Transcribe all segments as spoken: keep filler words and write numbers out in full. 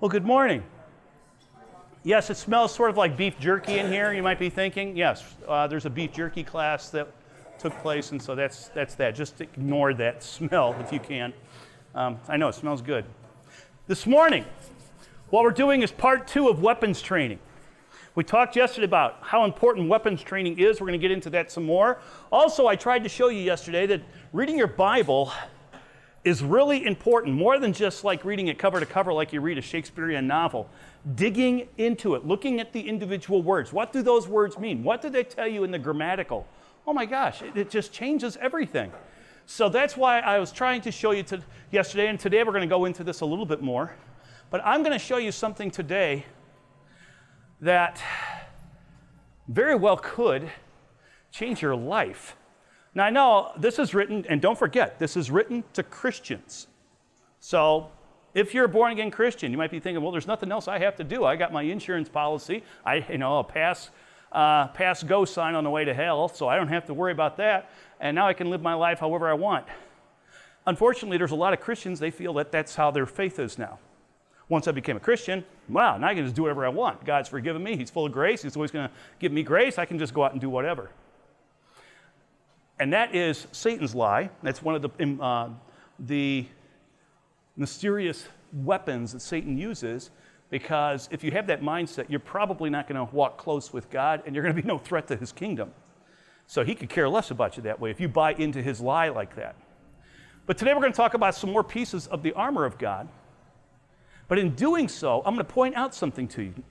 Well, good morning. Yes, it smells sort of like beef jerky in here, you might be thinking. Yes, uh, there's a beef jerky class that took place, and so that's that's that. Just ignore that smell if you can. Um, I know, it smells good. This morning, what we're doing is part two of weapons training. We talked yesterday about how important weapons training is. We're going to get into that some more. Also, I tried to show you yesterday that reading your Bible is really important, more than just like reading it cover to cover like you read a Shakespearean novel. Digging into it, looking at the individual words. What do those words mean? What do they tell you in the grammatical? Oh my gosh, it, it just changes everything. So that's why I was trying to show you to, yesterday, and today we're going to go into this a little bit more. But I'm going to show you something today that very well could change your life. Now, I know this is written, and don't forget, this is written to Christians. So if you're a born-again Christian, you might be thinking, well, there's nothing else I have to do. I got my insurance policy. I, you know, a pass, uh, pass go sign on the way to hell, so I don't have to worry about that. And now I can live my life however I want. Unfortunately, there's a lot of Christians, they feel that that's how their faith is now. Once I became a Christian, wow, now I can just do whatever I want. God's forgiven me. He's full of grace. He's always going to give me grace. I can just go out and do whatever. And that is Satan's lie. That's one of the, uh, the mysterious weapons that Satan uses, because if you have that mindset, you're probably not going to walk close with God, and you're going to be no threat to his kingdom. So he could care less about you that way if you buy into his lie like that. But today we're going to talk about some more pieces of the armor of God. But in doing so, I'm going to point out something to you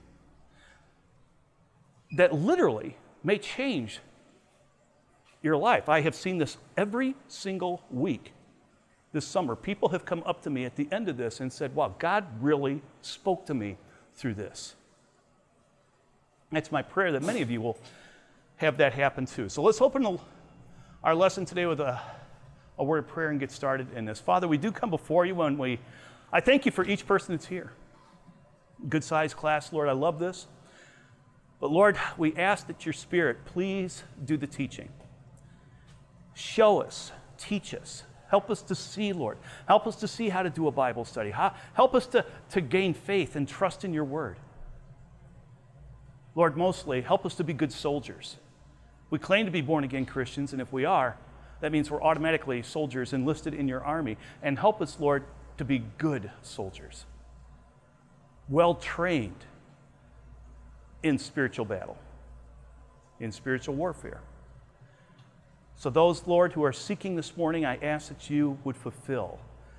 that literally may change your life. I have seen this every single week this summer. People have come up to me at the end of this and said, wow, God really spoke to me through this. It's my prayer that many of you will have that happen too. So let's open the, our lesson today with a, a word of prayer and get started in this. Father, we do come before you when we, I thank you for each person that's here. Good sized class, Lord, I love this. But Lord, we ask that your Spirit please do the teaching. Show us, teach us, help us to see, Lord. Help us to see how to do a Bible study. Help us to, to gain faith and trust in your word. Lord, mostly, help us to be good soldiers. We claim to be born-again Christians, and if we are, that means we're automatically soldiers enlisted in your army. And help us, Lord, to be good soldiers, well-trained in spiritual battle, in spiritual warfare. So those, Lord, who are seeking this morning, I ask that you would fulfill.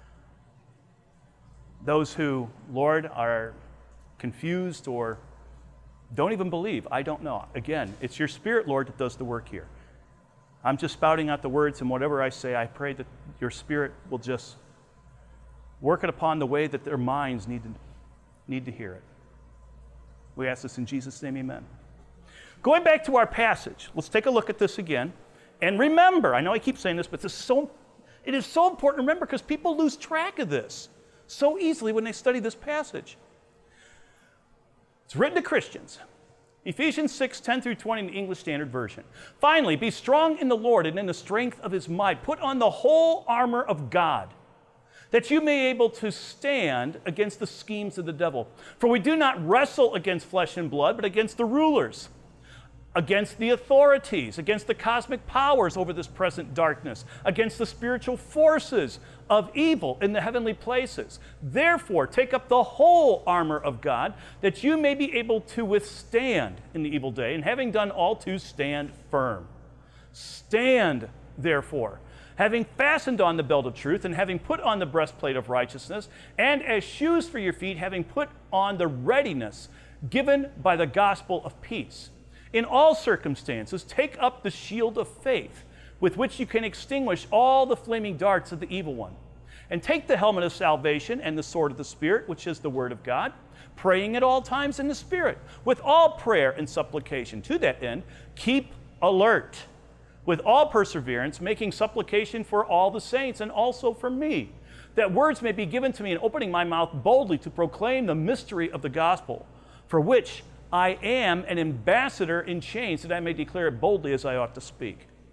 Those who, Lord, are confused or don't even believe, I don't know. Again, it's your Spirit, Lord, that does the work here. I'm just spouting out the words, and whatever I say, I pray that your Spirit will just work it upon the way that their minds need to, need to hear it. We ask this in Jesus' name, amen. Going back to our passage, let's take a look at this again. And remember, I know I keep saying this, but this is so, it is so important to remember because people lose track of this so easily when they study this passage. It's written to Christians. Ephesians six, ten through twenty in the English Standard Version. Finally, be strong in the Lord and in the strength of his might. Put on the whole armor of God, that you may be able to stand against the schemes of the devil. For we do not wrestle against flesh and blood, but against the rulers, against the authorities, against the cosmic powers over this present darkness, against the spiritual forces of evil in the heavenly places. Therefore, take up the whole armor of God, that you may be able to withstand in the evil day, and having done all to stand firm. Stand, therefore, having fastened on the belt of truth, and having put on the breastplate of righteousness, and as shoes for your feet, having put on the readiness given by the gospel of peace. In all circumstances, take up the shield of faith, with which you can extinguish all the flaming darts of the evil one. And take the helmet of salvation and the sword of the Spirit, which is the word of God, praying at all times in the Spirit, with all prayer and supplication. To that end, keep alert, with all perseverance, making supplication for all the saints, and also for me, that words may be given to me in opening my mouth boldly to proclaim the mystery of the gospel, for which I am an ambassador in chains, that I may declare it boldly as I ought to speak.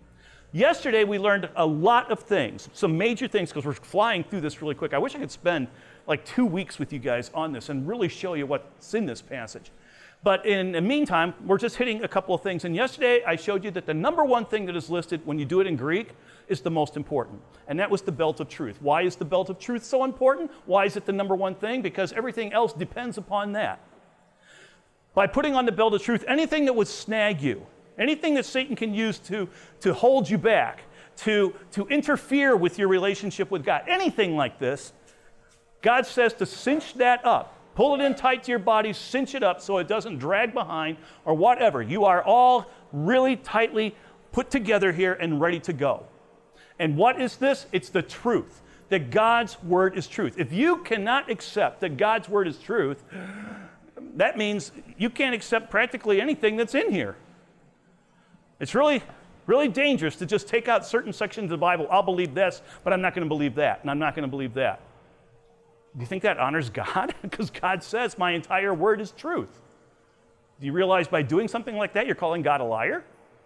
Yesterday, we learned a lot of things, some major things, because we're flying through this really quick. I wish I could spend like two weeks with you guys on this and really show you what's in this passage. But in the meantime, we're just hitting a couple of things. And yesterday, I showed you that the number one thing that is listed when you do it in Greek is the most important. And that was the belt of truth. Why is the belt of truth so important? Why is it the number one thing? Because everything else depends upon that. By putting on the belt of truth, anything that would snag you, anything that Satan can use to, to hold you back, to, to interfere with your relationship with God, anything like this, God says to cinch that up. Pull it in tight to your body, cinch it up so it doesn't drag behind or whatever. You are all really tightly put together here and ready to go. And what is this? It's the truth, that God's word is truth. If you cannot accept that God's word is truth, that means you can't accept practically anything that's in here. It's really, really dangerous to just take out certain sections of the Bible. I'll believe this, but I'm not going to believe that, and I'm not going to believe that. Do you think that honors God? Because God says my entire word is truth. Do you realize by doing something like that, you're calling God a liar?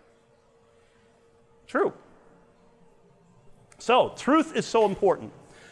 True. So, truth is so important.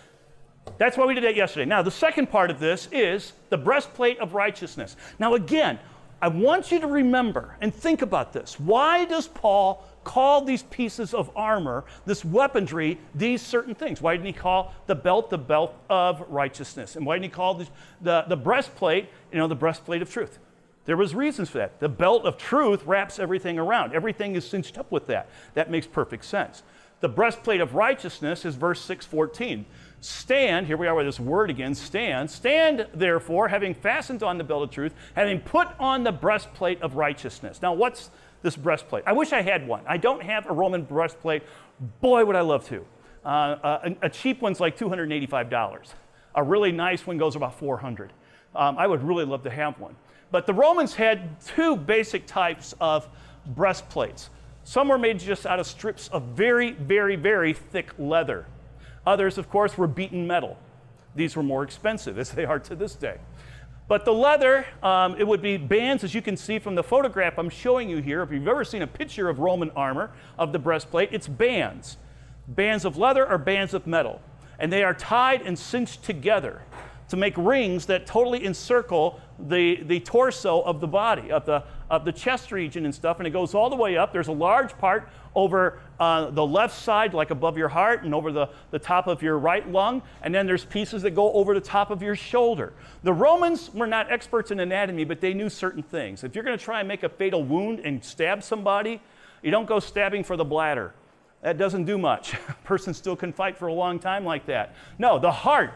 That's why we did that yesterday. Now, the second part of this is the breastplate of righteousness. Now, again, I want you to remember and think about this. Why does Paul call these pieces of armor, this weaponry, these certain things? Why didn't he call the belt the belt of righteousness? And why didn't he call the, the, the breastplate, you know, the breastplate of truth? There was reasons for that. The belt of truth wraps everything around. Everything is cinched up with that. That makes perfect sense. The breastplate of righteousness is verse six fourteen. Stand, here we are with this word again, stand. Stand, therefore, having fastened on the belt of truth, having put on the breastplate of righteousness. Now, what's this breastplate? I wish I had one. I don't have a Roman breastplate. Boy, would I love to. Uh, a, a cheap one's like two hundred eighty-five dollars. A really nice one goes about four hundred dollars. Um, I would really love to have one. But the Romans had two basic types of breastplates. Some were made just out of strips of very, very, very thick leather. Others, of course, were beaten metal. These were more expensive, as they are to this day. But the leather, um, it would be bands, as you can see from the photograph I'm showing you here. If you've ever seen a picture of Roman armor, of the breastplate, it's bands. Bands of leather or bands of metal. And they are tied and cinched together to make rings that totally encircle the, the torso of the body, of the, of the chest region and stuff, and it goes all the way up. There's a large part over uh, the left side, like above your heart, and over the, the top of your right lung, and then there's pieces that go over the top of your shoulder. The Romans were not experts in anatomy, but they knew certain things. If you're going to try and make a fatal wound and stab somebody, you don't go stabbing for the bladder. That doesn't do much. A person still can fight for a long time like that. No, the heart.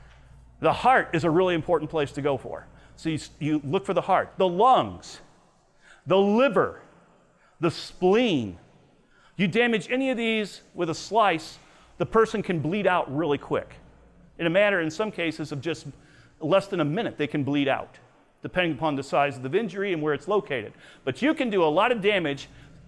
The heart is a really important place to go for. So you, you look for the heart. The lungs, the liver, the spleen. You damage any of these with a slice, the person can bleed out really quick. In a matter, in some cases, of just less than a minute, they can bleed out, depending upon the size of the injury and where it's located. But you can do a lot of damage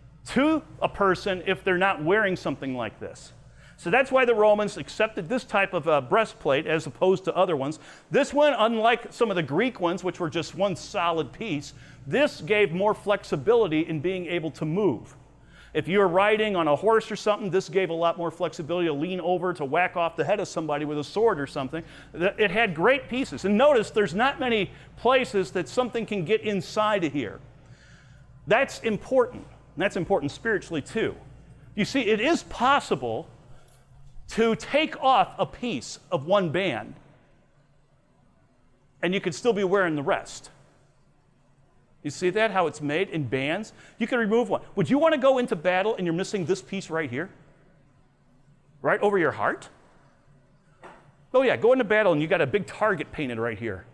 to a person if they're not wearing something like this. So that's why the Romans accepted this type of uh, breastplate as opposed to other ones. This one, unlike some of the Greek ones, which were just one solid piece, this gave more flexibility in being able to move. If you were riding on a horse or something, this gave a lot more flexibility to lean over to whack off the head of somebody with a sword or something. It had great pieces. And notice there's not many places that something can get inside of here. That's important. And that's important spiritually too. You see, it is possible to take off a piece of one band and you could still be wearing the rest. You see that, how it's made in bands? You can remove one. Would you want to go into battle and you're missing this piece right here? Right over your heart? Oh yeah, go into battle and you got a big target painted right here.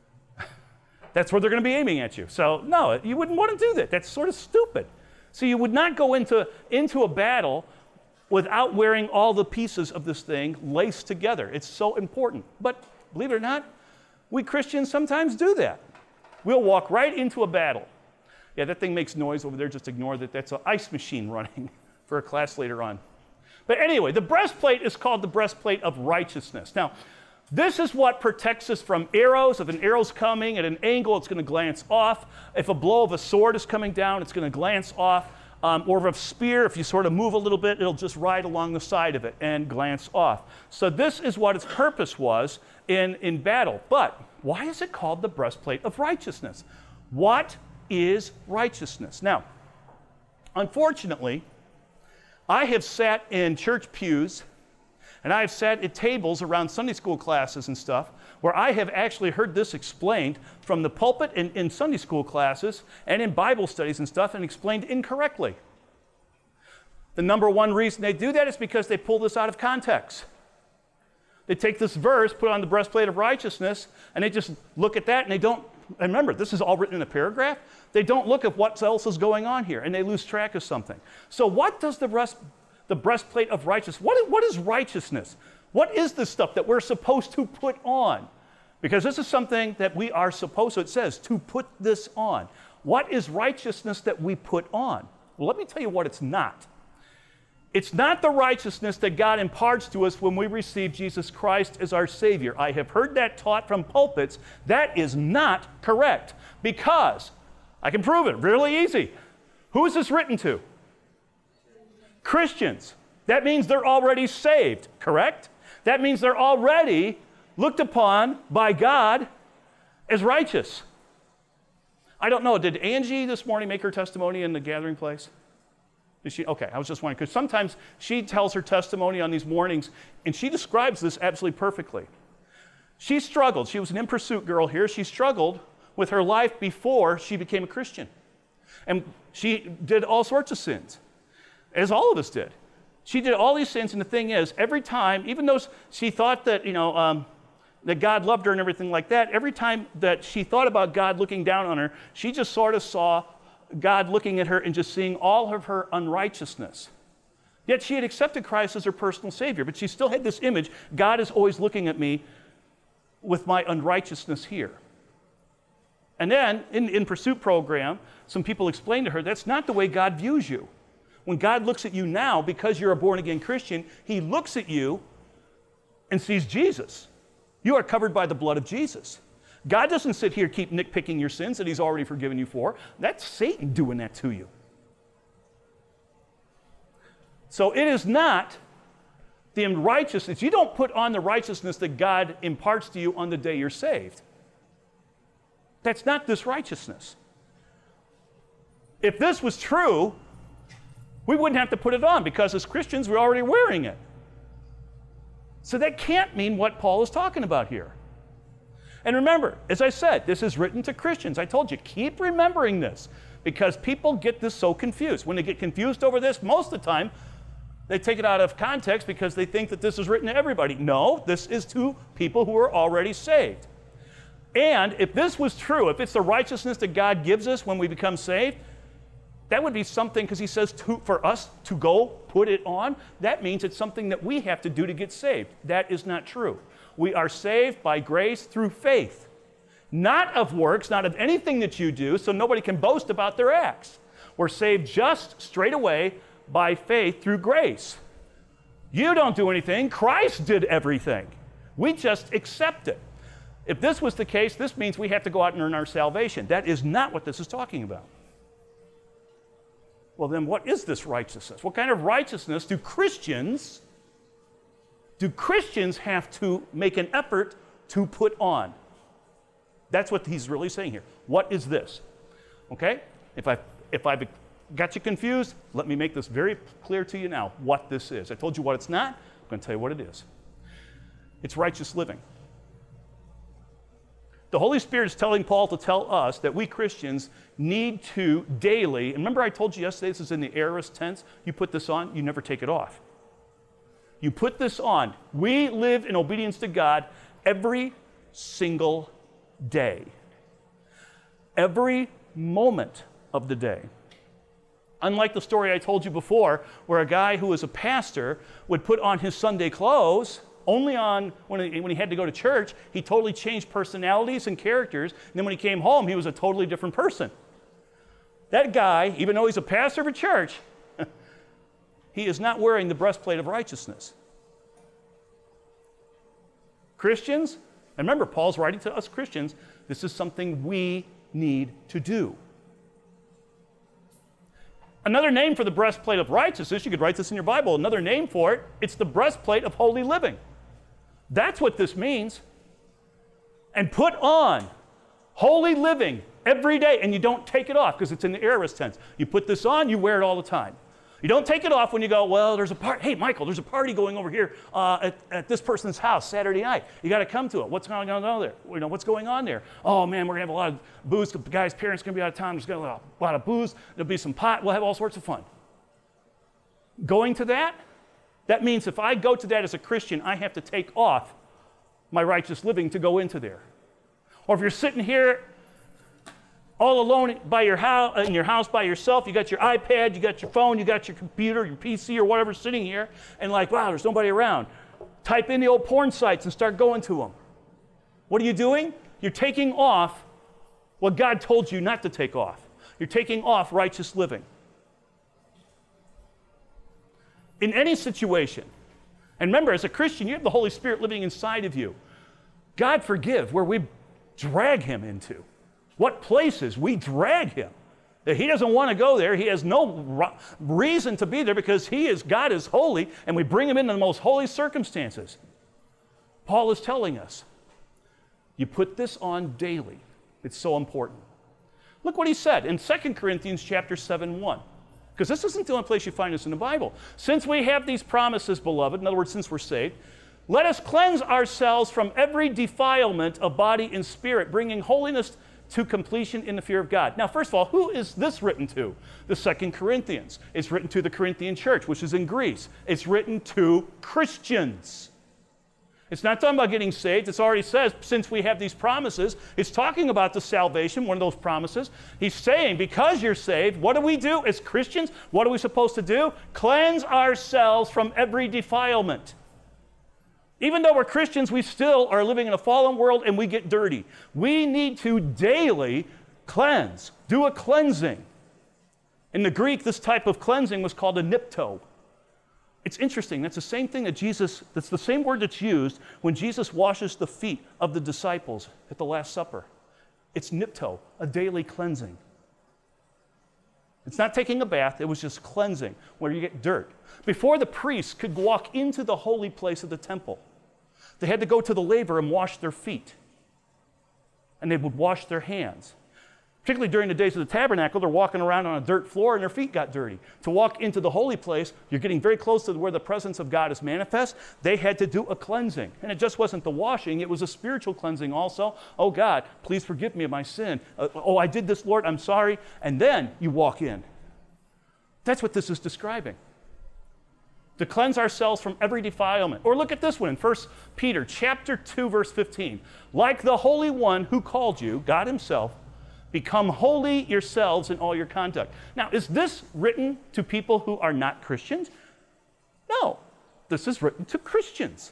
That's where they're going to be aiming at you. So no, you wouldn't want to do that. That's sort of stupid. So you would not go into, into a battle without wearing all the pieces of this thing laced together. It's so important. But believe it or not, we Christians sometimes do that. We'll walk right into a battle. Yeah, that thing makes noise over there. Just ignore that. That's an ice machine running for a class later on. But anyway, the breastplate is called the breastplate of righteousness. Now, this is what protects us from arrows. If an arrow's coming at an angle, it's going to glance off. If a blow of a sword is coming down, it's going to glance off. Um, or of a spear, if you sort of move a little bit, it'll just ride along the side of it and glance off. So this is what its purpose was in, in battle. But why is it called the breastplate of righteousness? What is righteousness? Now, unfortunately, I have sat in church pews and I have sat at tables around Sunday school classes and stuff where I have actually heard this explained from the pulpit in, in Sunday school classes and in Bible studies and stuff, and explained incorrectly. The number one reason they do that is because they pull this out of context. They take this verse, put it on the breastplate of righteousness, and they just look at that and they don't, and remember, this is all written in a paragraph, they don't look at what else is going on here and they lose track of something. So what does the breast, the breastplate of righteousness, what is, what is righteousness? What is this stuff that we're supposed to put on? Because this is something that we are supposed to, it says, to put this on. What is righteousness that we put on? Well, let me tell you what it's not. It's not the righteousness that God imparts to us when we receive Jesus Christ as our Savior. I have heard that taught from pulpits. That is not correct, because I can prove it really easy. Who is this written to? Christians. That means they're already saved, correct? That means they're already looked upon by God as righteous. I don't know, did Angie this morning make her testimony in the gathering place? Did she? Okay, I was just wondering, because sometimes she tells her testimony on these mornings, and she describes this absolutely perfectly. She struggled. She was an in pursuit girl here. She struggled with her life before she became a Christian. And she did all sorts of sins, as all of us did. She did all these sins, and the thing is, every time, even though she thought that, you know, um, that God loved her and everything like that, every time that she thought about God looking down on her, she just sort of saw God looking at her and just seeing all of her unrighteousness. Yet she had accepted Christ as her personal Savior, but she still had this image, God is always looking at me with my unrighteousness here. And then, in In Pursuit program, some people explained to her, that's not the way God views you. When God looks at you now, because you're a born-again Christian, He looks at you and sees Jesus. You are covered by the blood of Jesus. God doesn't sit here keep nitpicking your sins that He's already forgiven you for. That's Satan doing that to you. So it is not the unrighteousness. You don't put on the righteousness that God imparts to you on the day you're saved. That's not this righteousness. If this was true, we wouldn't have to put it on, because as Christians, we're already wearing it. So that can't mean what Paul is talking about here. And remember, as I said, this is written to Christians. I told you, keep remembering this, because people get this so confused. When they get confused over this, most of the time, they take it out of context because they think that this is written to everybody. No, this is to people who are already saved. And if this was true, if it's the righteousness that God gives us when we become saved, that would be something, because He says to, for us to go put it on. That means it's something that we have to do to get saved. That is not true. We are saved by grace through faith, not of works, not of anything that you do, so nobody can boast about their acts. We're saved just straight away by faith through grace. You don't do anything. Christ did everything. We just accept it. If this was the case, this means we have to go out and earn our salvation. That is not what this is talking about. Well, then what is this righteousness? What kind of righteousness do Christians, do Christians have to make an effort to put on? That's what he's really saying here. What is this? Okay? If I if I've got you confused, let me make this very clear to you now, what this is. I told you what it's not. I'm going to tell you what it is. It's righteous living. The Holy Spirit is telling Paul to tell us that we Christians need to daily, and remember I told you yesterday this is in the aorist tense, you put this on, you never take it off. You put this on. We live in obedience to God every single day. Every moment of the day. Unlike the story I told you before, where a guy who was a pastor would put on his Sunday clothes only on when he, when he had to go to church. He totally changed personalities and characters, and then when he came home, he was a totally different person. That guy, even though he's a pastor of a church, he is not wearing the breastplate of righteousness. Christians, and remember, Paul's writing to us Christians, this is something we need to do. Another name for the breastplate of righteousness, you could write this in your Bible, another name for it, it's the breastplate of holy living. That's what this means. And put on holy living every day, and you don't take it off because it's in the aorist tense. You put this on, you wear it all the time. You don't take it off when you go, well, there's a party. Hey, Michael, there's a party going over here uh, at, at this person's house Saturday night. You got to come to it. What's going on there? You know, what's going on there? Oh, man, we're going to have a lot of booze. The guy's parents are going to be out of town. There's going to be a lot of booze. There'll be some pot. We'll have all sorts of fun. Going to that, that means if I go to that as a Christian, I have to take off my righteous living to go into there. Or if you're sitting here all alone by your house, in your house by yourself, you got your iPad, you got your phone, you got your computer, your P C or whatever sitting here, and like, wow, there's nobody around. Type in the old porn sites and start going to them. What are you doing? You're taking off what God told you not to take off. You're taking off righteous living. In any situation, and remember, as a Christian, you have the Holy Spirit living inside of you. God forgive where we drag him into. What places we drag him. That he doesn't want to go there. He has no reason to be there because he is, God is holy, and we bring him into the most holy circumstances. Paul is telling us, you put this on daily. It's so important. Look what he said in Second Corinthians chapter seven, one. Because this isn't the only place you find this in the Bible. Since we have these promises, beloved, in other words, since we're saved, let us cleanse ourselves from every defilement of body and spirit, bringing holiness to completion in the fear of God. Now, first of all, who is this written to? The Second Corinthians. It's written to the Corinthian church, which is in Greece. It's written to Christians. It's not talking about getting saved. It already says, since we have these promises, it's talking about the salvation, one of those promises. He's saying, because you're saved, what do we do as Christians? What are we supposed to do? Cleanse ourselves from every defilement. Even though we're Christians, we still are living in a fallen world and we get dirty. We need to daily cleanse, do a cleansing. In the Greek, this type of cleansing was called a nipto. It's interesting, that's the same thing that Jesus, that's the same word that's used when Jesus washes the feet of the disciples at the Last Supper. It's nipto, a daily cleansing. It's not taking a bath, it was just cleansing, where you get dirt. Before the priests could walk into the holy place of the temple, they had to go to the laver and wash their feet. And they would wash their hands. Particularly during the days of the tabernacle, they're walking around on a dirt floor and their feet got dirty. To walk into the holy place, you're getting very close to where the presence of God is manifest. They had to do a cleansing. And it just wasn't the washing, it was a spiritual cleansing also. Oh God, please forgive me of my sin. Uh, oh, I did this, Lord, I'm sorry. And then you walk in. That's what this is describing. To cleanse ourselves from every defilement. Or look at this one in First Peter chapter two, verse fifteen. Like the Holy One who called you, God himself, become holy yourselves in all your conduct. Now, is this written to people who are not Christians? No. This is written to Christians.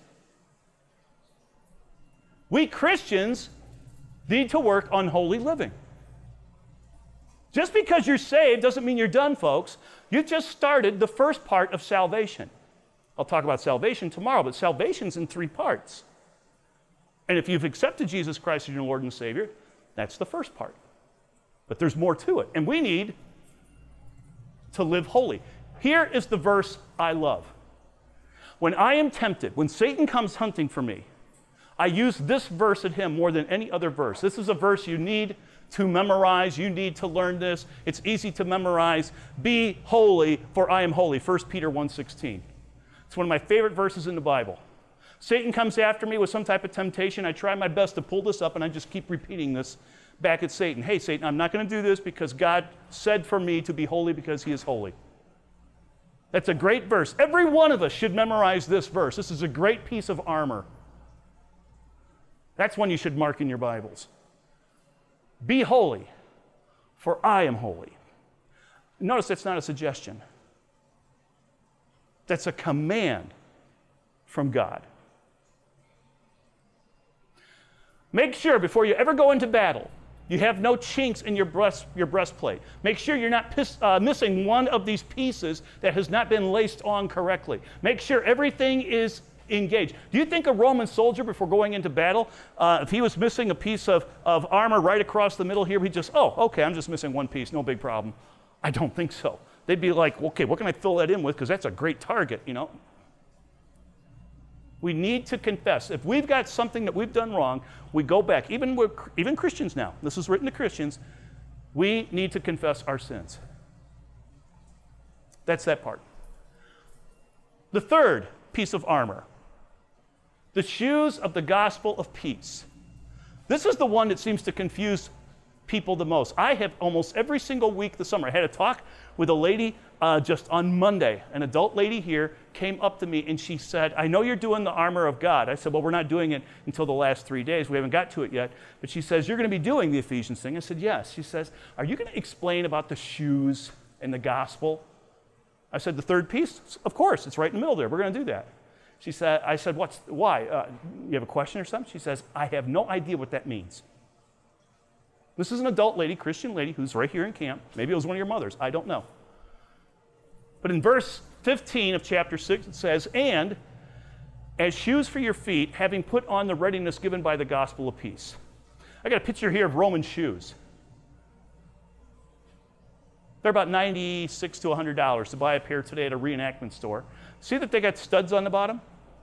We Christians need to work on holy living. Just because you're saved doesn't mean you're done, folks. You just started the first part of salvation. I'll talk about salvation tomorrow, but salvation's in three parts. And if you've accepted Jesus Christ as your Lord and Savior, that's the first part. But there's more to it. And we need to live holy. Here is the verse I love. When I am tempted, when Satan comes hunting for me, I use this verse at him more than any other verse. This is a verse you need to memorize. You need to learn this. It's easy to memorize. Be holy, for I am holy. First Peter one sixteen. It's one of my favorite verses in the Bible. Satan comes after me with some type of temptation. I try my best to pull this up, and I just keep repeating this back at Satan. Hey, Satan, I'm not going to do this because God said for me to be holy because he is holy. That's a great verse. Every one of us should memorize this verse. This is a great piece of armor. That's one you should mark in your Bibles. Be holy, for I am holy. Notice that's not a suggestion. That's a command from God. Make sure before you ever go into battle, you have no chinks in your breast, your breastplate. Make sure you're not piss, uh, missing one of these pieces that has not been laced on correctly. Make sure everything is engaged. Do you think a Roman soldier, before going into battle, uh, if he was missing a piece of, of armor right across the middle here, he'd just, oh, okay, I'm just missing one piece, no big problem? I don't think so. they'd be like, okay, what can I fill that in with? Because that's a great target, you know. We need to confess. If we've got something that we've done wrong, we go back. Even, we're, even Christians now, this is written to Christians, we need to confess our sins. That's that part. The third piece of armor, the shoes of the gospel of peace. This is the one that seems to confuse people the most. I have almost every single week this summer, I had a talk with a lady uh, just on Monday. An adult lady here came up to me and she said, I know you're doing the armor of God. I said, well, we're not doing it until the last three days. We haven't got to it yet. But she says, you're going to be doing the Ephesians thing. I said, yes. She says, are you going to explain about the shoes and the gospel? I said, the third piece? Of course, it's right in the middle there. We're going to do that. She said, I said, what's, why? Uh, you have a question or something? She says, I have no idea what that means. This is an adult lady, Christian lady, who's right here in camp. Maybe it was one of your mothers. I don't know. But in verse fifteen of chapter six, it says, and as shoes for your feet, having put on the readiness given by the gospel of peace. I got a picture here of Roman shoes. They're about ninety-six to one hundred dollars to buy a pair today at a reenactment store. See that they got studs on the bottom?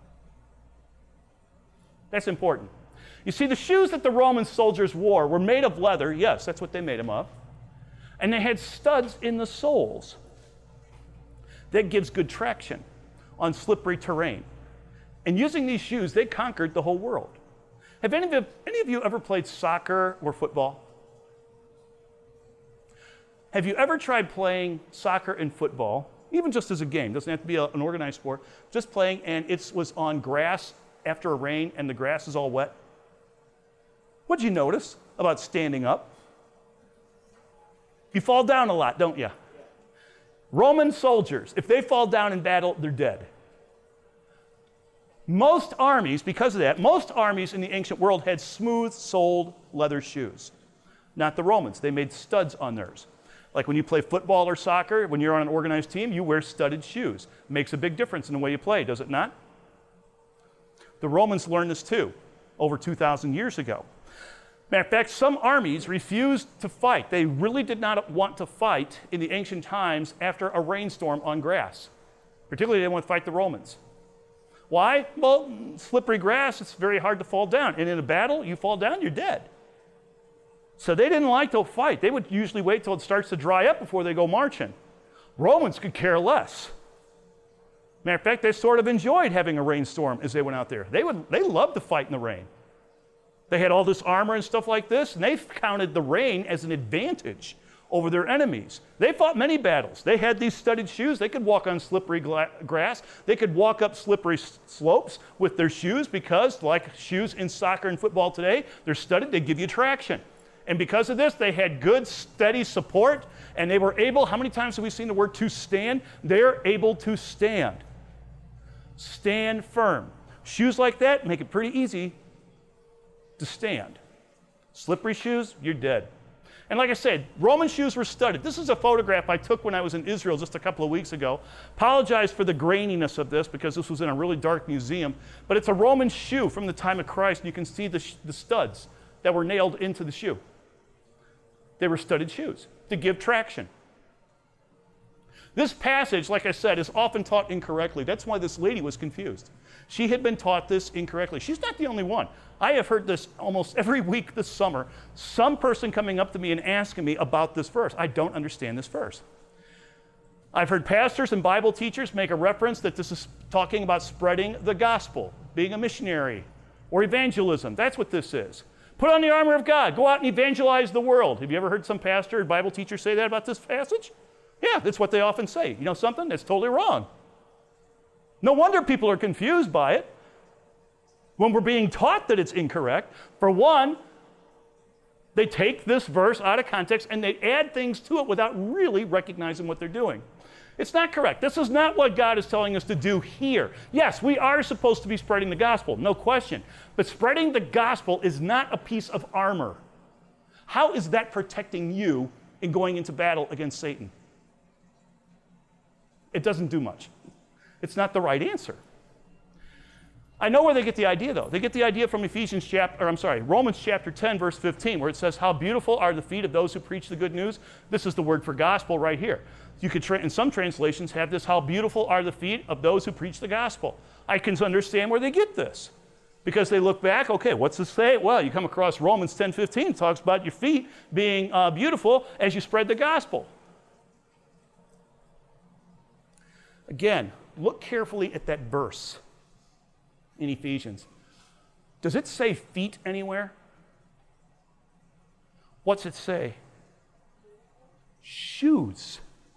That's important. You see, the shoes that the Roman soldiers wore were made of leather. Yes, that's what they made them of. And they had studs in the soles. That gives good traction on slippery terrain. And using these shoes, they conquered the whole world. Have any of you, any of you ever played soccer or football? Have you ever tried playing soccer and football, even just as a game? Doesn't have to be a, an organized sport. Just playing, and it was on grass after a rain, and the grass is all wet. What did you notice about standing up? You fall down a lot, don't you? Roman soldiers, if they fall down in battle, they're dead. Most armies, because of that, most armies in the ancient world had smooth-soled leather shoes. Not the Romans. They made studs on theirs. Like when you play football or soccer, when you're on an organized team, you wear studded shoes. Makes a big difference in the way you play, does it not? The Romans learned this too, over two thousand years ago. Matter of fact, some armies refused to fight. They really did not want to fight in the ancient times after a rainstorm on grass. Particularly, they didn't want to fight the Romans. Why? Well, slippery grass, it's very hard to fall down. And in a battle, you fall down, you're dead. So they didn't like to fight. They would usually wait till it starts to dry up before they go marching. Romans could care less. Matter of fact, they sort of enjoyed having a rainstorm as they went out there. They would, they loved to fight in the rain. They had all this armor and stuff like this, and they counted the rain as an advantage over their enemies. They fought many battles. They had these studded shoes. They could walk on slippery gla- grass. They could walk up slippery s- slopes with their shoes because, like shoes in soccer and football today, they're studded. They give you traction. And because of this, they had good, steady support, and they were able, how many times have we seen the word to stand? They're able to stand. Stand firm. Shoes like that make it pretty easy to stand. Slippery shoes, you're dead. And like I said, Roman shoes were studded. This is a photograph I took when I was in Israel just a couple of weeks ago. Apologize for the graininess of this because this was in a really dark museum, but it's a Roman shoe from the time of Christ, and you can see the, sh- the studs that were nailed into the shoe. They were studded shoes to give traction. This passage, like I said, is often taught incorrectly. That's why this lady was confused. She had been taught this incorrectly. She's not the only one. I have heard this almost every week this summer, some person coming up to me and asking me about this verse. I don't understand this verse. I've heard pastors and Bible teachers make a reference that this is talking about spreading the gospel, being a missionary, or evangelism. That's what this is. Put on the armor of God. Go out and evangelize the world. Have you ever heard some pastor or Bible teacher say that about this passage? Yeah, that's what they often say. You know something? That's totally wrong. No wonder people are confused by it when we're being taught that it's incorrect. For one, they take this verse out of context and they add things to it without really recognizing what they're doing. It's not correct. This is not what God is telling us to do here. Yes, we are supposed to be spreading the gospel, no question. But spreading the gospel is not a piece of armor. How is that protecting you in going into battle against Satan? It doesn't do much. It's not the right answer. I know where they get the idea, though. They get the idea from Ephesians chapter, or I'm sorry, Romans chapter ten, verse fifteen, where it says, how beautiful are the feet of those who preach the good news. This is the word for gospel right here. You could, tra- in some translations, have this, how beautiful are the feet of those who preach the gospel. I can understand where they get this. Because they look back, okay, what's this say? Well, you come across Romans ten fifteen, it talks about your feet being uh, beautiful as you spread the gospel. Again, look carefully at that verse in Ephesians. Does it say feet anywhere? What's it say? Shoes.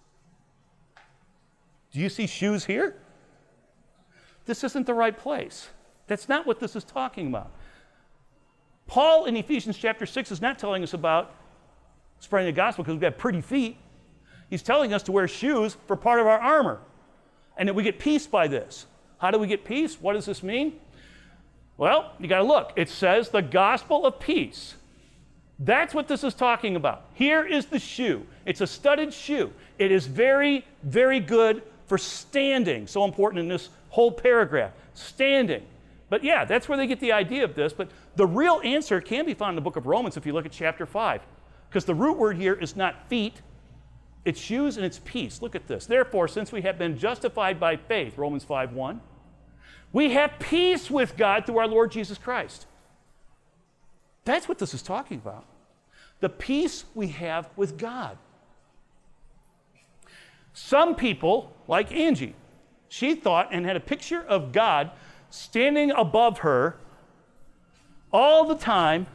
Do you see shoes here? This isn't the right place. That's not what this is talking about. Paul in Ephesians chapter six is not telling us about spreading the gospel because we've got pretty feet. He's telling us to wear shoes for part of our armor and that we get peace by this. How do we get peace? What does this mean? Well, you got to look. It says the gospel of peace. That's what this is talking about. Here is the shoe. It's a studded shoe. It is very, very good for standing. So important in this whole paragraph. Standing. But yeah, that's where they get the idea of this. But the real answer can be found in the book of Romans if you look at chapter five. Because the root word here is not feet. It's shoes and it's peace. Look at this. Therefore, since we have been justified by faith, Romans five one, we have peace with God through our Lord Jesus Christ. That's what this is talking about. The peace we have with God. Some people, like Angie, she thought and had a picture of God standing above her all the time,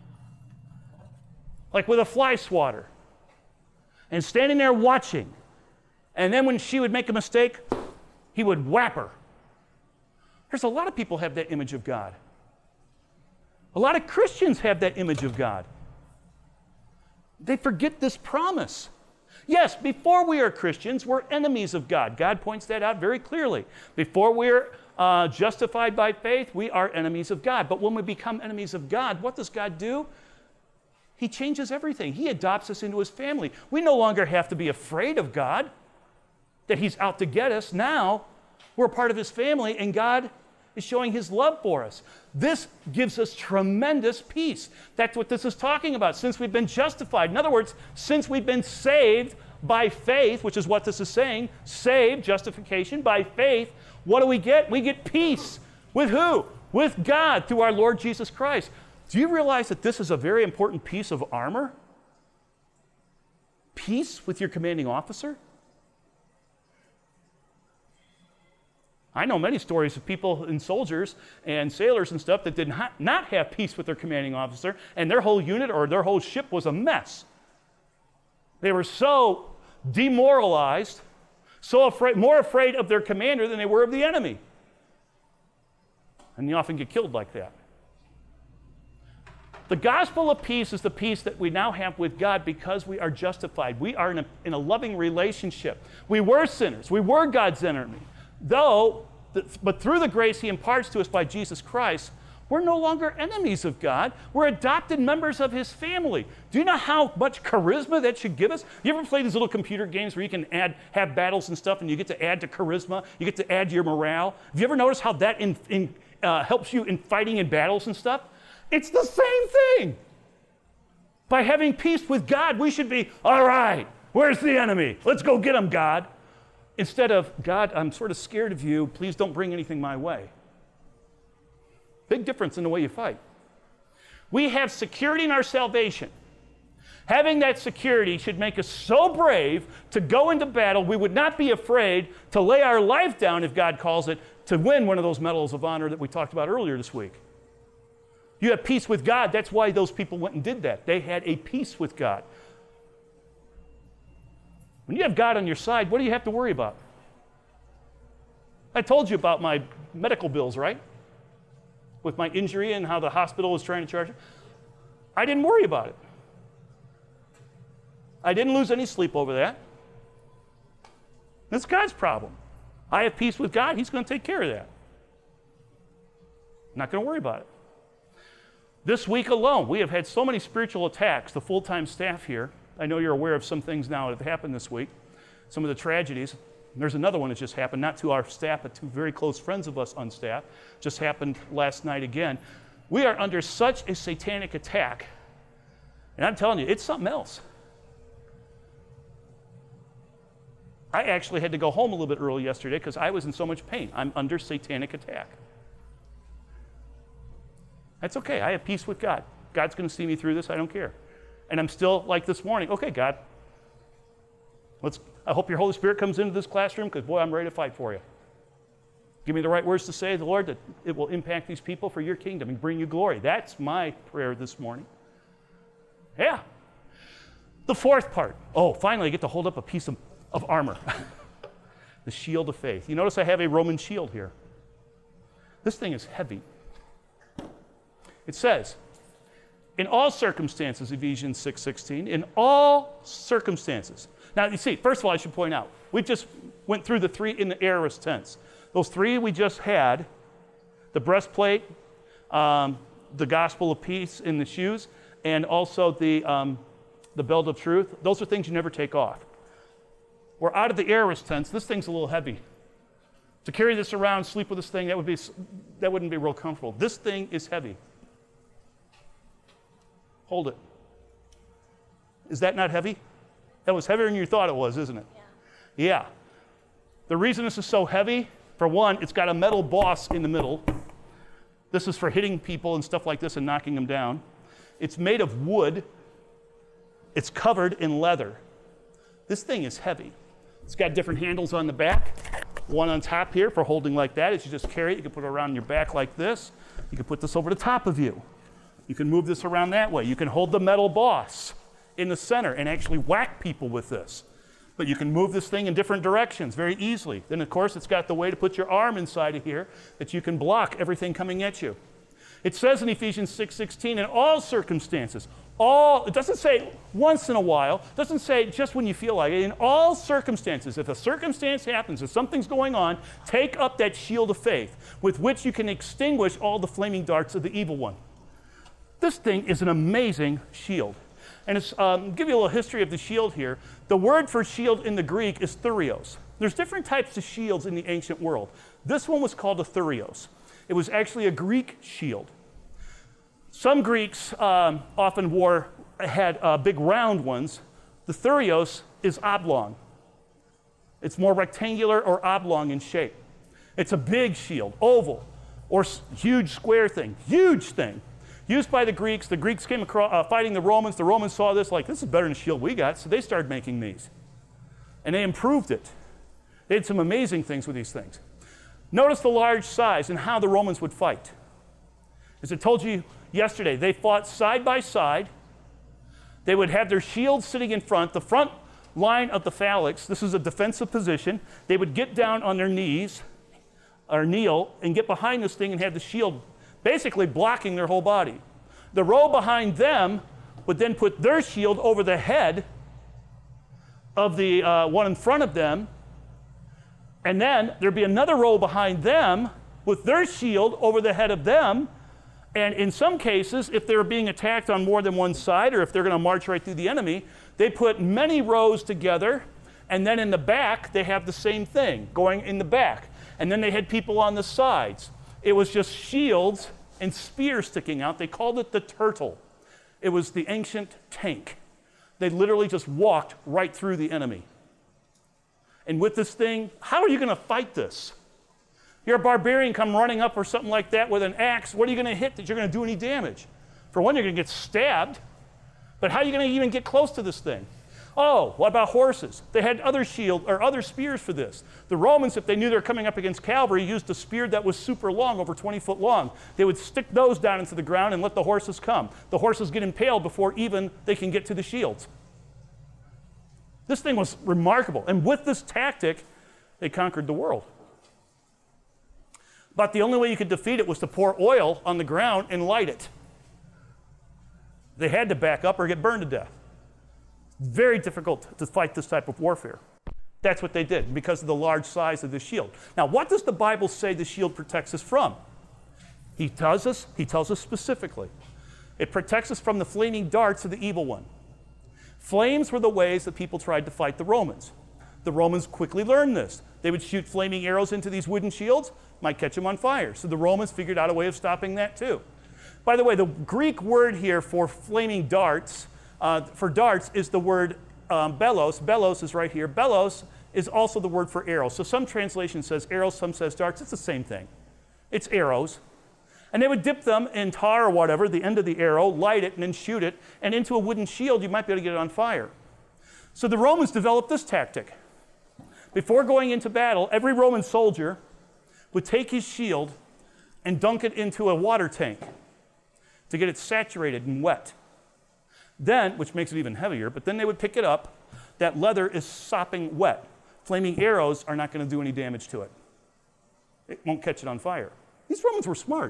like with a fly swatter, and standing there watching. And then when she would make a mistake, he would whap her. There's a lot of people have that image of God. A lot of Christians have that image of God. They forget this promise. Yes, before we are Christians, we're enemies of God. God points that out very clearly. Before we're uh, justified by faith, we are enemies of God. But when we become enemies of God, what does God do? He changes everything. He adopts us into his family. We no longer have to be afraid of God, that he's out to get us. Now, we're part of his family, and God is showing his love for us. This gives us tremendous peace. That's what this is talking about, since we've been justified. In other words, since we've been saved by faith, which is what this is saying, saved, justification, by faith, what do we get? We get peace. With who? With God through our Lord Jesus Christ. Do you realize that this is a very important piece of armor? Peace with your commanding officer? I know many stories of people and soldiers and sailors and stuff that did not, not have peace with their commanding officer, and their whole unit or their whole ship was a mess. They were so demoralized, so afraid, more afraid of their commander than they were of the enemy. And you often get killed like that. The gospel of peace is the peace that we now have with God because we are justified. We are in a, in a loving relationship. We were sinners. We were God's enemy. Though, but through the grace he imparts to us by Jesus Christ, we're no longer enemies of God. We're adopted members of his family. Do you know how much charisma that should give us? You ever play these little computer games where you can add, have battles and stuff, and you get to add to charisma? You get to add to your morale? Have you ever noticed how that in, in, uh, helps you in fighting in battles and stuff? It's the same thing. By having peace with God, we should be, all right, where's the enemy? Let's go get him, God. Instead of, God, I'm sort of scared of you. Please don't bring anything my way. Big difference in the way you fight. We have security in our salvation. Having that security should make us so brave to go into battle, we would not be afraid to lay our life down, if God calls it, to win one of those medals of honor that we talked about earlier this week. You have peace with God. That's why those people went and did that. They had a peace with God. When you have God on your side, what do you have to worry about? I told you about my medical bills, right? With my injury and how the hospital was trying to charge it. I didn't worry about it. I didn't lose any sleep over that. That's God's problem. I have peace with God. He's going to take care of that. I'm not going to worry about it. This week alone, we have had so many spiritual attacks, the full-time staff here. I know you're aware of some things now that have happened this week, some of the tragedies. There's another one that just happened, not to our staff, but to very close friends of us on staff. Just happened last night again. We are under such a satanic attack. And I'm telling you, it's something else. I actually had to go home a little bit early yesterday because I was in so much pain. I'm under satanic attack. That's okay. I have peace with God. God's going to see me through this. I don't care. And I'm still like this morning. Okay, God, let's. I hope your Holy Spirit comes into this classroom because, boy, I'm ready to fight for you. Give me the right words to say to the Lord that it will impact these people for your kingdom and bring you glory. That's my prayer this morning. Yeah. The fourth part. Oh, finally I get to hold up a piece of, of armor. The shield of faith. You notice I have a Roman shield here. This thing is heavy. It says, in all circumstances, Ephesians six sixteen, in all circumstances. Now, you see, first of all, I should point out, we just went through the three in the aorist tense. Those three we just had, the breastplate, um, the gospel of peace in the shoes, and also the, um, the belt of truth. Those are things you never take off. We're out of the aorist tense. This thing's a little heavy. To carry this around, sleep with this thing, that, would be, that wouldn't be real comfortable. This thing is heavy. Hold it. Is that not heavy? That was heavier than you thought it was, isn't it? Yeah. Yeah. The reason this is so heavy, for one, it's got a metal boss in the middle. This is for hitting people and stuff like this and knocking them down. It's made of wood. It's covered in leather. This thing is heavy. It's got different handles on the back. One on top here for holding like that. As you just carry it, you can put it around your back like this. You can put this over the top of you. You can move this around that way. You can hold the metal boss in the center and actually whack people with this. But you can move this thing in different directions very easily. Then, of course, it's got the way to put your arm inside of here that you can block everything coming at you. It says in Ephesians six sixteen, in all circumstances, all, it doesn't say once in a while, it doesn't say just when you feel like it. In all circumstances, if a circumstance happens, if something's going on, take up that shield of faith with which you can extinguish all the flaming darts of the evil one. This thing is an amazing shield. And it's, um, give you a little history of the shield here. The word for shield in the Greek is thurios. There's different types of shields in the ancient world. This one was called a thurios. It was actually a Greek shield. Some Greeks um, often wore, had uh, big round ones. The thurios is oblong. It's more rectangular or oblong in shape. It's a big shield, oval, or s- huge square thing, huge thing. Used by the Greeks. The Greeks came across uh, fighting the Romans. The Romans saw this like, this is better than the shield we got, so they started making these. And they improved it. They did some amazing things with these things. Notice the large size and how the Romans would fight. As I told you yesterday, they fought side by side. They would have their shields sitting in front, the front line of the phalanx. This is a defensive position. They would get down on their knees or kneel and get behind this thing and have the shield basically blocking their whole body. The row behind them would then put their shield over the head of the uh, one in front of them, and then there'd be another row behind them with their shield over the head of them, and in some cases, if they were being attacked on more than one side, or if they're going to march right through the enemy, they put many rows together, and then in the back, they have the same thing going in the back. And then they had people on the sides. It was just shields and spears sticking out. They called it the turtle. It was the ancient tank. They literally just walked right through the enemy. And with this thing, how are you going to fight this? You're a barbarian come running up or something like that with an axe. What are you going to hit that you're going to do any damage? For one, you're going to get stabbed. But how are you going to even get close to this thing? Oh, what about horses? They had other shield or other spears for this. The Romans, if they knew they were coming up against cavalry, used a spear that was super long, over twenty foot long. They would stick those down into the ground and let the horses come. The horses get impaled before even they can get to the shields. This thing was remarkable. And with this tactic, they conquered the world. But the only way you could defeat it was to pour oil on the ground and light it. They had to back up or get burned to death. Very difficult to fight this type of warfare. That's what they did because of the large size of the shield. Now, what does the Bible say the shield protects us from? He tells us, he tells us specifically. It protects us from the flaming darts of the evil one. Flames were the ways that people tried to fight the Romans. The Romans quickly learned this. They would shoot flaming arrows into these wooden shields, might catch them on fire. So the Romans figured out a way of stopping that too. By the way, the Greek word here for flaming darts, uh, for darts, is the word um, bellos. Bellos is right here. Bellos is also the word for arrows. So some translation says arrows, some says darts. It's the same thing. It's arrows. And they would dip them in tar or whatever, the end of the arrow, light it, and then shoot it. And into a wooden shield, you might be able to get it on fire. So the Romans developed this tactic. Before going into battle, every Roman soldier would take his shield and dunk it into a water tank to get it saturated and wet. Then, which makes it even heavier, but then they would pick it up. That leather is sopping wet. Flaming arrows are not going to do any damage to it. It won't catch it on fire. These Romans were smart.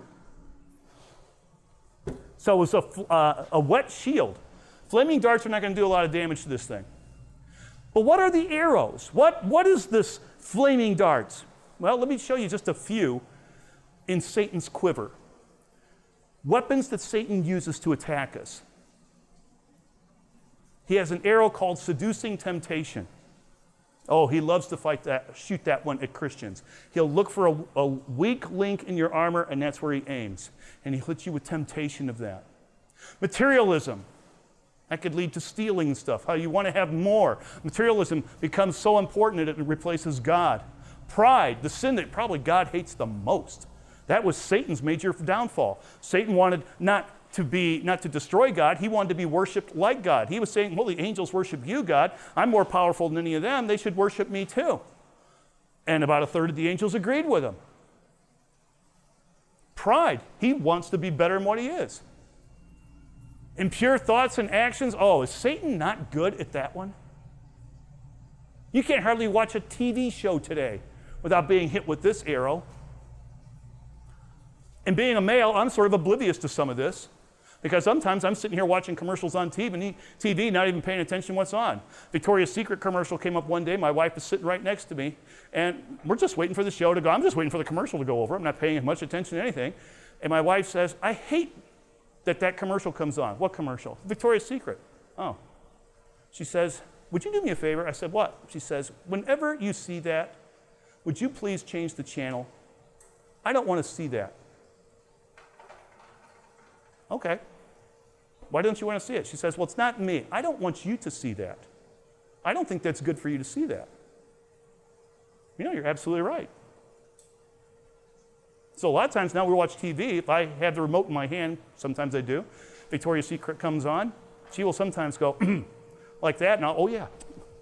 So it was a, uh, a wet shield. Flaming darts are not going to do a lot of damage to this thing. But what are the arrows? What, what is this flaming darts? Well, let me show you just a few in Satan's quiver. Weapons that Satan uses to attack us. He has an arrow called seducing temptation. Oh, he loves to fight that, shoot that one at Christians. He'll look for a, a weak link in your armor, and that's where he aims. And he hits you with temptation of that. Materialism. That could lead to stealing and stuff. How you want to have more. Materialism becomes so important that it replaces God. Pride, the sin that probably God hates the most. That was Satan's major downfall. Satan wanted not to be, not to destroy God. He wanted to be worshipped like God. He was saying, well, the angels worship you, God. I'm more powerful than any of them. They should worship me too. And about a third of the angels agreed with him. Pride. He wants to be better than what he is. Impure thoughts and actions. Oh, is Satan not good at that one? You can't hardly watch a T V show today without being hit with this arrow. And being a male, I'm sort of oblivious to some of this, because sometimes I'm sitting here watching commercials on T V, not even paying attention to what's on. Victoria's Secret commercial came up one day. My wife is sitting right next to me, and we're just waiting for the show to go. I'm just waiting for the commercial to go over. I'm not paying much attention to anything. And my wife says, I hate that that commercial comes on. What commercial? Victoria's Secret. Oh. She says, would you do me a favor? I said, what? She says, whenever you see that, would you please change the channel? I don't want to see that. Okay. Why don't you want to see it? She says, well, it's not me. I don't want you to see that. I don't think that's good for you to see that. You know, you're absolutely right. So a lot of times now we watch T V. If I have the remote in my hand, sometimes I do, Victoria's Secret comes on, she will sometimes go like that, and I'll, oh yeah.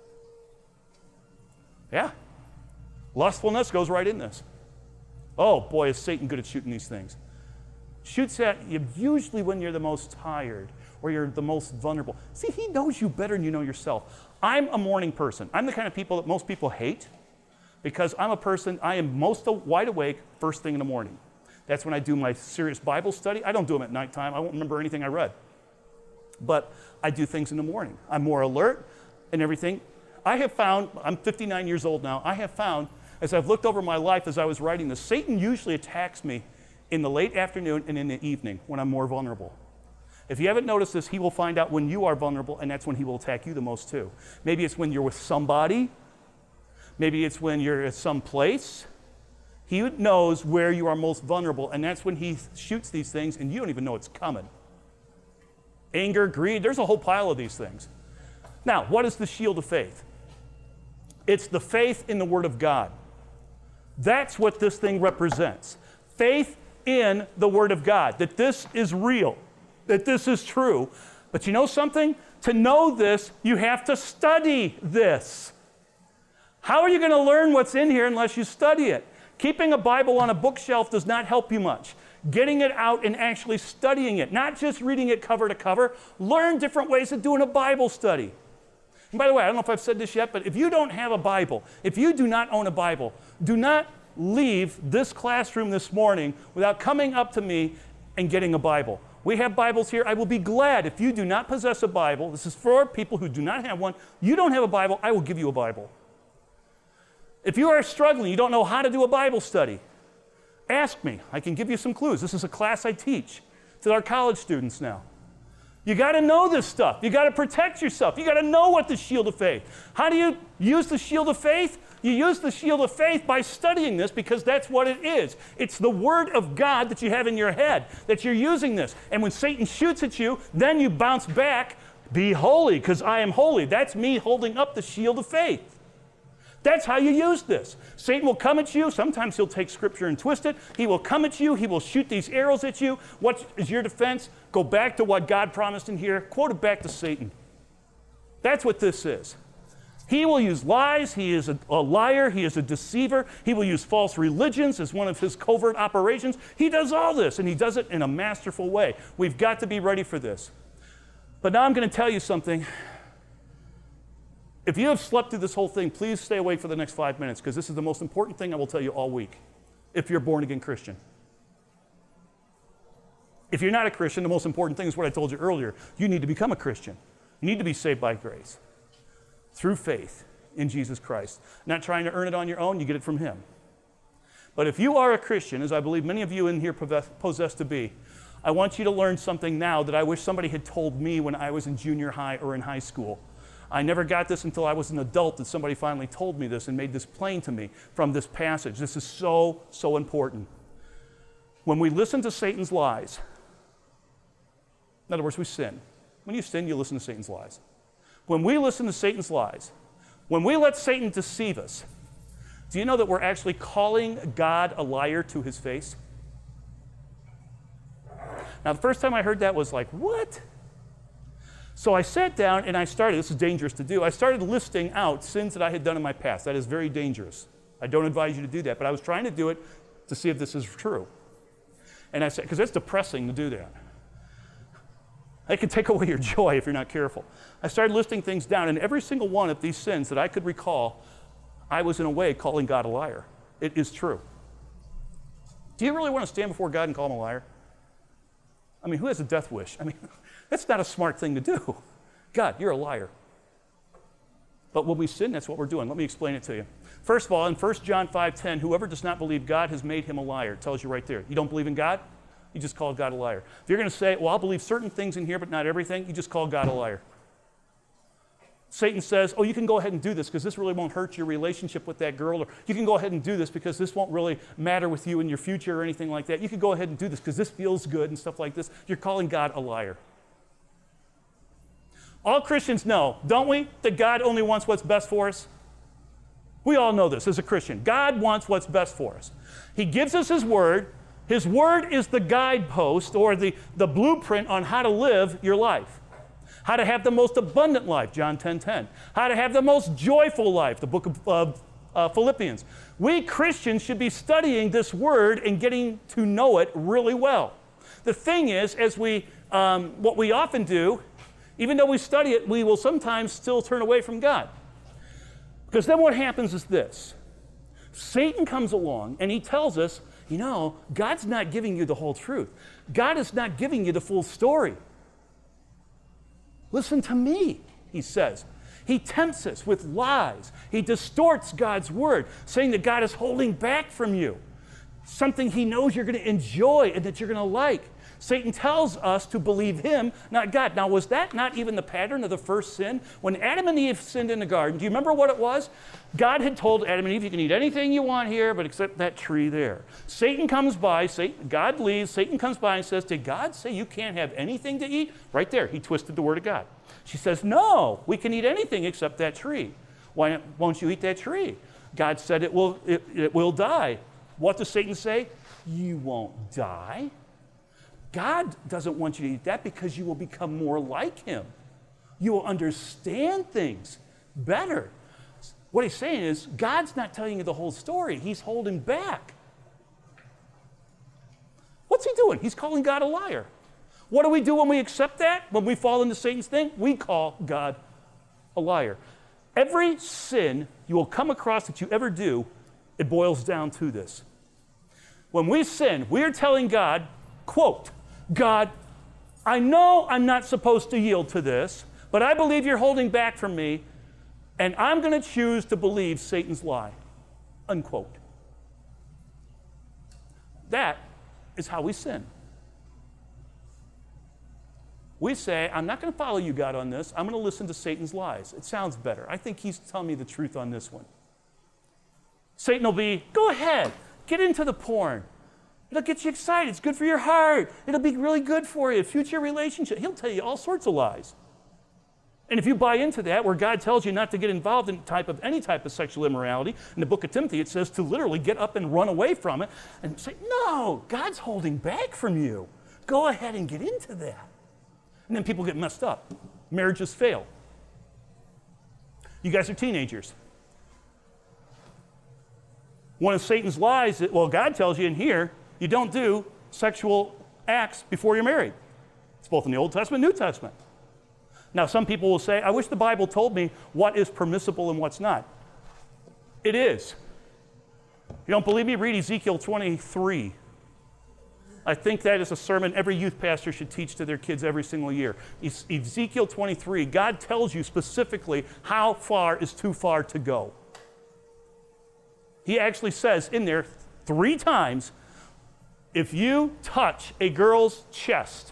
Yeah. Lustfulness goes right in this. Oh boy, is Satan good at shooting these things. Shoots at you usually when you're the most tired or you're the most vulnerable. See, he knows you better than you know yourself. I'm a morning person. I'm the kind of people that most people hate because I'm a person, I am most wide awake first thing in the morning. That's when I do my serious Bible study. I don't do them at nighttime. I won't remember anything I read. But I do things in the morning. I'm more alert and everything. I have found, I'm fifty-nine years old now, I have found, as I've looked over my life as I was writing this, Satan usually attacks me in the late afternoon and in the evening when I'm more vulnerable. If you haven't noticed this, he will find out when you are vulnerable, and that's when he will attack you the most too. Maybe it's when you're with somebody. Maybe it's when you're at some place. He knows where you are most vulnerable, and that's when he shoots these things, and you don't even know it's coming. Anger, greed, there's a whole pile of these things. Now, what is the shield of faith? It's the faith in the Word of God. That's what this thing represents. Faith in the Word of God, that this is real, that this is true. But you know something? To know this, you have to study this. How are you going to learn what's in here unless you study it? Keeping a Bible on a bookshelf does not help you much. Getting it out and actually studying it, not just reading it cover to cover. Learn different ways of doing a Bible study. And by the way, I don't know if I've said this yet, but if you don't have a Bible, if you do not own a Bible, do not leave this classroom this morning without coming up to me and getting a Bible. We have Bibles here. I will be glad if you do not possess a Bible. This is for people who do not have one. You don't have a Bible, I will give you a Bible. If you are struggling, you don't know how to do a Bible study, ask me. I can give you some clues. This is a class I teach to our college students now. You got to know this stuff. You got to protect yourself. You got to know what the shield of faith. How do you use the shield of faith? You use the shield of faith by studying this, because that's what it is. It's the word of God that you have in your head, that you're using this. And when Satan shoots at you, then you bounce back, be holy, because I am holy. That's me holding up the shield of faith. That's how you use this. Satan will come at you. Sometimes he'll take scripture and twist it. He will come at you. He will shoot these arrows at you. What is your defense? Go back to what God promised in here. Quote it back to Satan. That's what this is. He will use lies. He is a, a liar. He is a deceiver. He will use false religions as one of his covert operations. He does all this, and he does it in a masterful way. We've got to be ready for this. But now I'm going to tell you something. If you have slept through this whole thing, please stay awake for the next five minutes, because this is the most important thing I will tell you all week, if you're a born-again Christian. If you're not a Christian, the most important thing is what I told you earlier. You need to become a Christian. You need to be saved by grace, through faith in Jesus Christ. Not trying to earn it on your own, you get it from him. But if you are a Christian, as I believe many of you in here possess to be, I want you to learn something now that I wish somebody had told me when I was in junior high or in high school. I never got this until I was an adult, that somebody finally told me this and made this plain to me from this passage. This is so, so important. When we listen to Satan's lies, in other words, we sin. When you sin, you listen to Satan's lies. When we listen to Satan's lies, when we let Satan deceive us, do you know that we're actually calling God a liar to his face? Now, the first time I heard that was like, what? So I sat down and I started, this is dangerous to do, I started listing out sins that I had done in my past. That is very dangerous. I don't advise you to do that, but I was trying to do it to see if this is true. And I said, because it's depressing to do that. It can take away your joy if you're not careful. I started listing things down, and every single one of these sins that I could recall, I was in a way calling God a liar. It is true. Do you really want to stand before God and call him a liar? I mean, who has a death wish? I mean, that's not a smart thing to do. God, you're a liar. But when we sin, that's what we're doing. Let me explain it to you. First of all, in First John five ten, whoever does not believe God has made him a liar. It tells you right there. You don't believe in God? You just call God a liar. If you're going to say, well, I'll believe certain things in here, but not everything, you just call God a liar. Satan says, oh, you can go ahead and do this because this really won't hurt your relationship with that girl, or you can go ahead and do this because this won't really matter with you in your future or anything like that. You can go ahead and do this because this feels good and stuff like this. You're calling God a liar. All Christians know, don't we, that God only wants what's best for us? We all know this as a Christian. God wants what's best for us. He gives us his word. His word is the guidepost or the, the blueprint on how to live your life. How to have the most abundant life, John ten ten. How to have the most joyful life, the book of uh, uh, Philippians. We Christians should be studying this word and getting to know it really well. The thing is, as we, um, what we often do, even though we study it, we will sometimes still turn away from God. Because then what happens is this. Satan comes along and he tells us, you know, God's not giving you the whole truth. God is not giving you the full story. Listen to me, he says. He tempts us with lies. He distorts God's word, saying that God is holding back from you something he knows you're going to enjoy and that you're going to like. Satan tells us to believe him, not God. Now, was that not even the pattern of the first sin? When Adam and Eve sinned in the garden, do you remember what it was? God had told Adam and Eve, you can eat anything you want here, but except that tree there. Satan comes by, Satan, God leaves, Satan comes by and says, did God say you can't have anything to eat? Right there, he twisted the word of God. She says, no, we can eat anything except that tree. Why won't you eat that tree? God said it will, it, it will die. What does Satan say? You won't die. God doesn't want you to eat that because you will become more like him. You will understand things better. What he's saying is, God's not telling you the whole story. He's holding back. What's he doing? He's calling God a liar. What do we do when we accept that? When we fall into Satan's thing? We call God a liar. Every sin you will come across that you ever do, it boils down to this. When we sin, we are telling God, quote, God, I know I'm not supposed to yield to this, but I believe you're holding back from me, and I'm going to choose to believe Satan's lie, unquote. That is how we sin. We say, I'm not going to follow you, God, on this. I'm going to listen to Satan's lies. It sounds better. I think he's telling me the truth on this one. Satan will be, go ahead, get into the porn. It'll get you excited. It's good for your heart. It'll be really good for you. Future relationship. He'll tell you all sorts of lies. And if you buy into that, where God tells you not to get involved in type of any type of sexual immorality, in the book of Timothy it says to literally get up and run away from it and say, no, God's holding back from you. Go ahead and get into that. And then people get messed up. Marriages fail. You guys are teenagers. One of Satan's lies, that, well, God tells you in here, you don't do sexual acts before you're married. It's both in the Old Testament and New Testament. Now, some people will say, I wish the Bible told me what is permissible and what's not. It is. You don't believe me? Read Ezekiel twenty-three. I think that is a sermon every youth pastor should teach to their kids every single year. Ezekiel twenty-three, God tells you specifically how far is too far to go. He actually says in there three times, if you touch a girl's chest,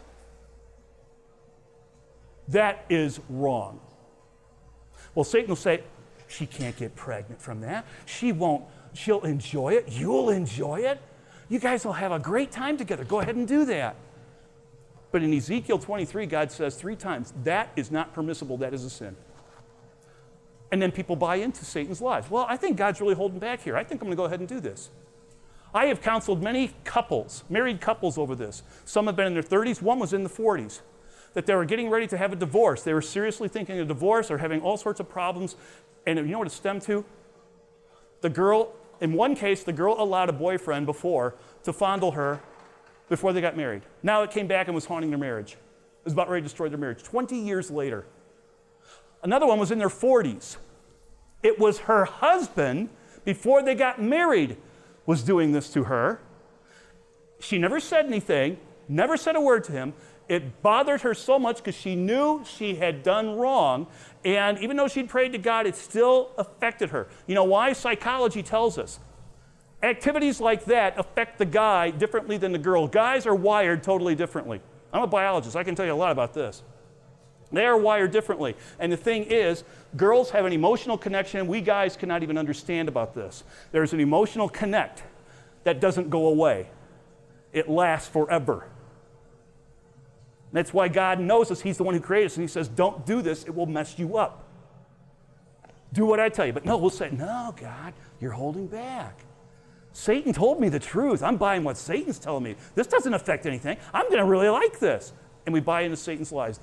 that is wrong. Well, Satan will say, she can't get pregnant from that. She won't, she'll enjoy it. You'll enjoy it. You guys will have a great time together. Go ahead and do that. But in Ezekiel twenty-three, God says three times, that is not permissible, that is a sin. And then people buy into Satan's lies. Well, I think God's really holding back here. I think I'm going to go ahead and do this. I have counseled many couples, married couples over this. Some have been in their thirties, one was in the forties, that they were getting ready to have a divorce. They were seriously thinking of divorce or having all sorts of problems. And you know what it stemmed to? The girl, in one case, the girl allowed a boyfriend before to fondle her before they got married. Now it came back and was haunting their marriage. It was about ready to destroy their marriage. twenty years later. Another one was in their forties. It was her husband, before they got married, was doing this to her. She never said anything, never said a word to him. It bothered her so much because she knew she had done wrong, and even though she'd prayed to God, it still affected her. You know why? Psychology tells us. Activities like that affect the guy differently than the girl. Guys are wired totally differently. I'm a biologist. I can tell you a lot about this. They are wired differently. And the thing is, girls have an emotional connection we guys cannot even understand about this. There's an emotional connect that doesn't go away. It lasts forever. That's why God knows us. He's the one who created us. And he says, don't do this. It will mess you up. Do what I tell you. But no, we'll say, no, God, you're holding back. Satan told me the truth. I'm buying what Satan's telling me. This doesn't affect anything. I'm going to really like this. And we buy into Satan's lies.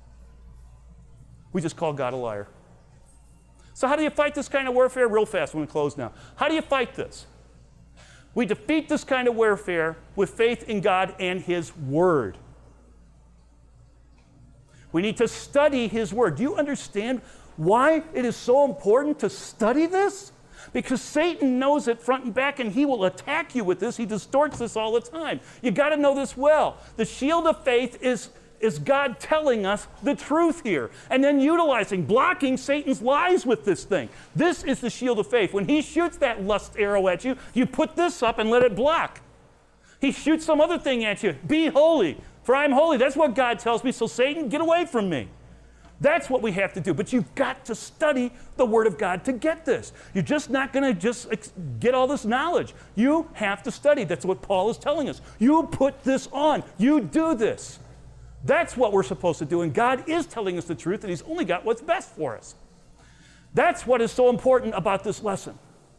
We just call God a liar. So how do you fight this kind of warfare? Real fast, when we close now. How do you fight this? We defeat this kind of warfare with faith in God and His Word. We need to study His Word. Do you understand why it is so important to study this? Because Satan knows it front and back, and he will attack you with this. He distorts this all the time. You got to know this well. The shield of faith is is God telling us the truth here, and then utilizing, blocking Satan's lies with this thing. This is the shield of faith. When he shoots that lust arrow at you, you put this up and let it block. He shoots some other thing at you. Be holy, for I am holy. That's what God tells me, so Satan, get away from me. That's what we have to do. But you've got to study the Word of God to get this. You're just not going to just get all this knowledge. You have to study. That's what Paul is telling us. You put this on. You do this. That's what we're supposed to do, and God is telling us the truth, and He's only got what's best for us. That's what is so important about this lesson.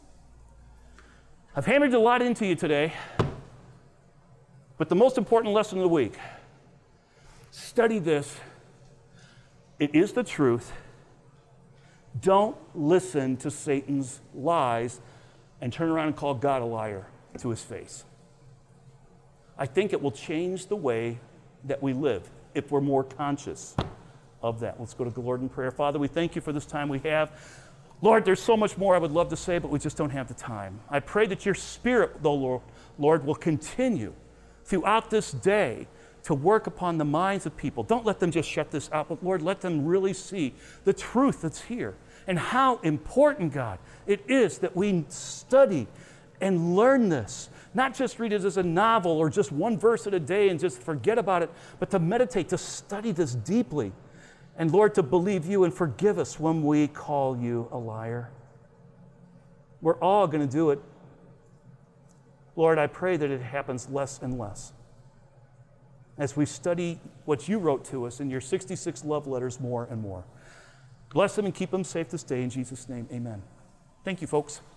I've hammered a lot into you today, but the most important lesson of the week, study this. It is the truth. Don't listen to Satan's lies and turn around and call God a liar to His face. I think it will change the way that we live if we're more conscious of that. Let's go to the Lord in prayer. Father, we thank you for this time we have. Lord, there's so much more I would love to say, but we just don't have the time. I pray that your Spirit, though, Lord, Lord, will continue throughout this day to work upon the minds of people. Don't let them just shut this out, but Lord, let them really see the truth that's here and how important, God, it is that we study and learn this, Not just read it as a novel or just one verse at a day and just forget about it, but to meditate, to study this deeply. And Lord, to believe you and forgive us when we call you a liar. We're all going to do it. Lord, I pray that it happens less and less as we study what you wrote to us in your sixty-six love letters more and more. Bless them and keep them safe this day. In Jesus' name, amen. Thank you, folks.